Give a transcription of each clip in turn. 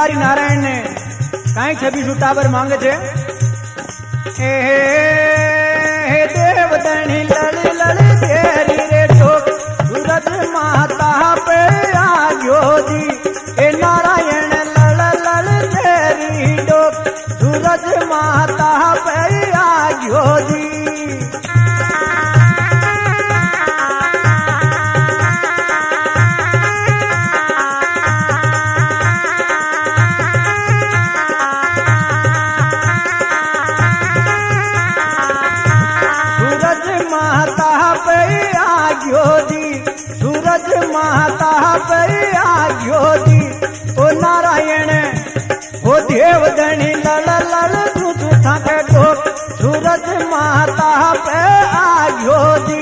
बिहारी नारायण ने कई 26 टावर मांगे छे। देवदणी लड़ लड़ तेरी रे ठोक सूरज माता पे आयो जी। ए नारायण लड़ लड़ तेरी ठोक सूरज माता पे आयो जी। सूरज माता पे आयो जी। ओ नारायण ओ देवदणी लड़ लड़ दूध थाके ठोक सूरज माता पे आयो जी।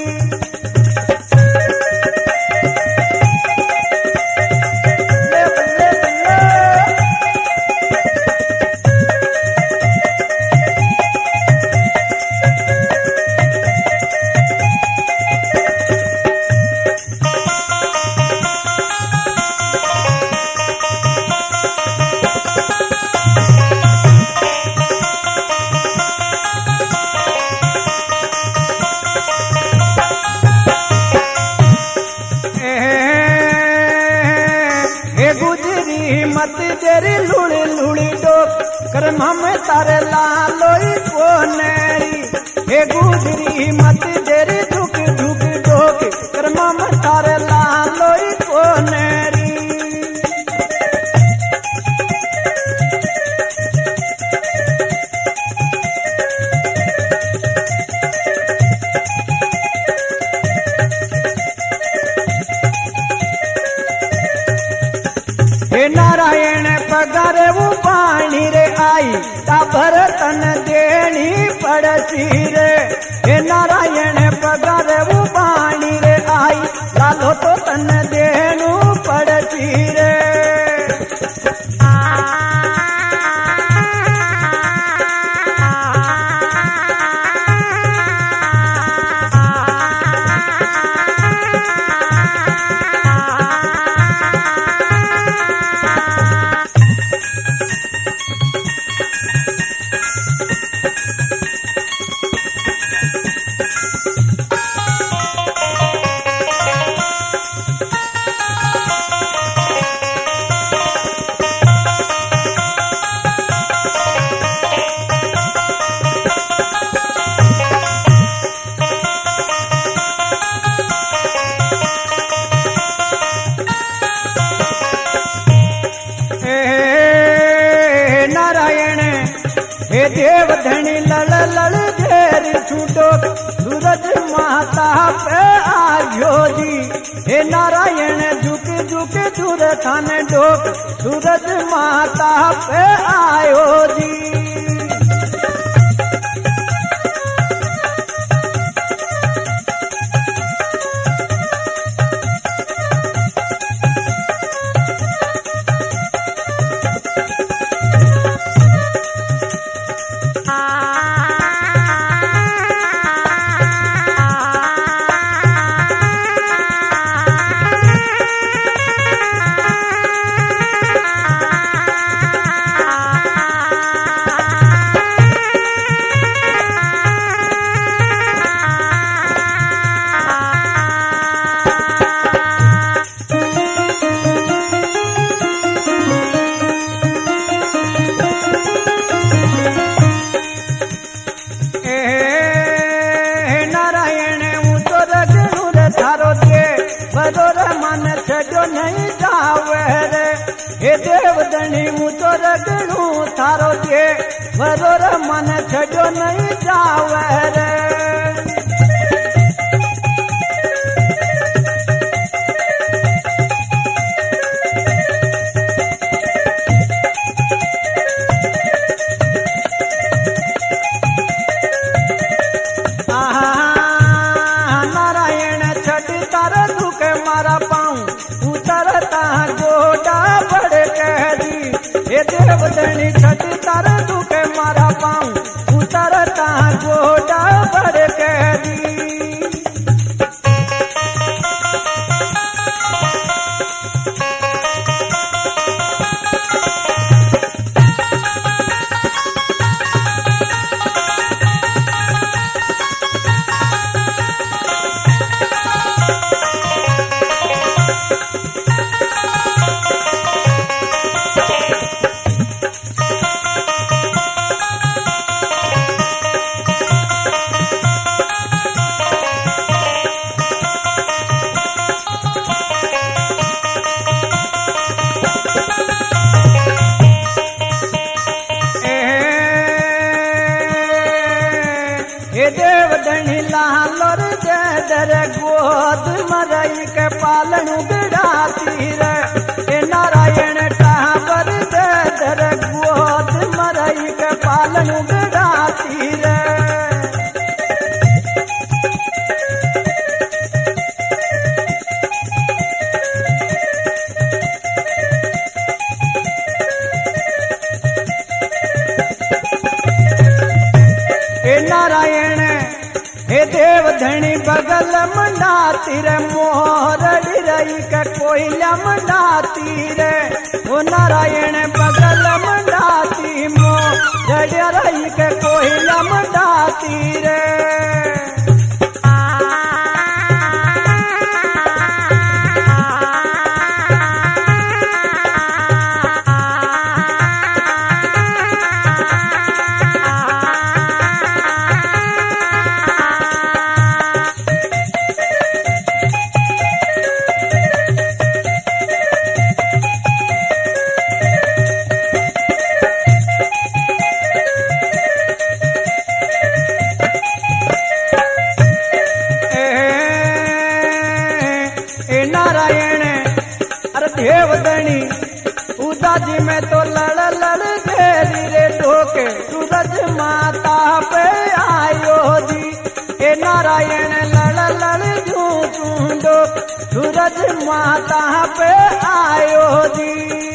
मत तेरी लुड़ी लुड़ी डोक कर मम तारे लालोई कोनेरी। हे गुजरी मत तेरी झुक झुक डोक कर मम तारे लालोई कोनेरी। हे नारायण पगारे वो पानी रे आई टाबर तन देनी पड़ती रे। हे नारायण पगारे वो पानी रे आई लालो तो तन देनु पड़ती रे। हे देवधनी लड़ लड़ देर छूटो सूरज माता पे आयो जी। हे नारायण झुक झुक दूर थान डोक सूरज माता पे आयो जी। मन छो नहीं जावे रे। हे देवदणी मुझो रगणू थारो दे वरोर मन छो नहीं जावे रे। देवदणी छठ तार दुखे मारा पाऊं उतरता गोडा बढ़ के दी। हे देव धनी लालोर जदर गोद मरई के पालन उगड़ाती रे हे नारायण टावर जदर गोद मरई के पालन उगड़ाती रे नारायण हे देव धनी बगल मंडाती रे मोरड़ी रही के कोयला मंडाती रे ओ नारायण बगल मंडाती मोरड़ी रही के कोयला मंडाती रे देवधनी उदाजी में तो लड़ लड़ देरी रे ढोके सूरज माता पे आयो जी हे नारायण लड़ लड़ झूठूंडो सूरज माता पे आयो जी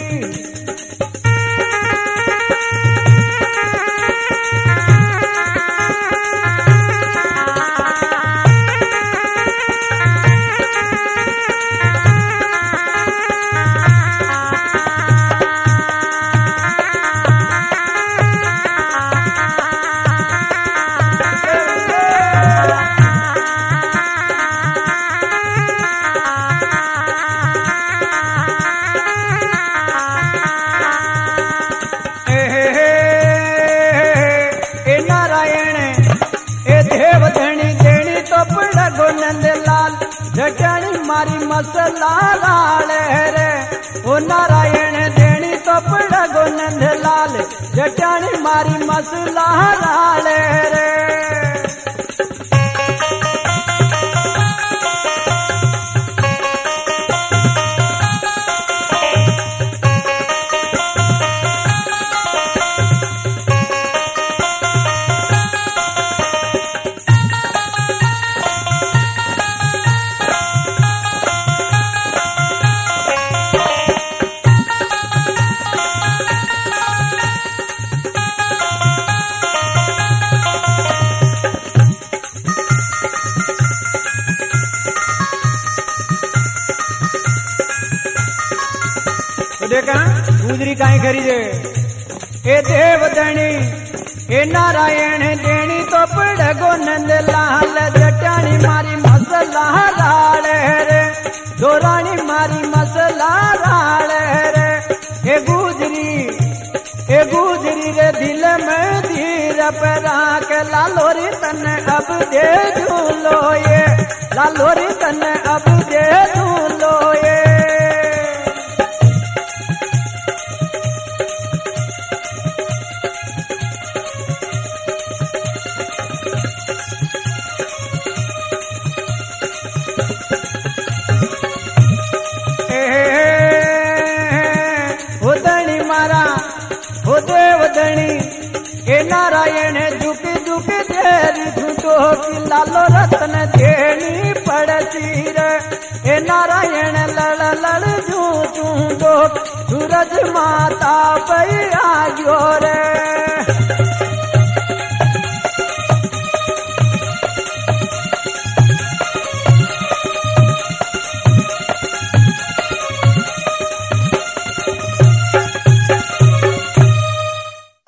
नंदलाल जटाणी मारी मसला लाल रे ओ नारायण देनी तो पड़ा गो नंदलाल जटाणी मारी मसला लाल रे देखा गुजरी काई खरीदे हे देवधनी हे नारायण देनी तो पड़ गो नंदलाल जटाणी मारी मसला लाल रे दोरानी मारी मसला लाल रे हे गुजरी रे दिल में धीर पर राख लालोरी तन अब दे झूलो ये लालोरी तन अब दे झूलो ये देवधनी हे नारायण झुक झुक देरी झूठो की लालो रतन देनी पड़ती रे हे नारायण लड़ लड़ झूठो सूरज माता पे आयो रे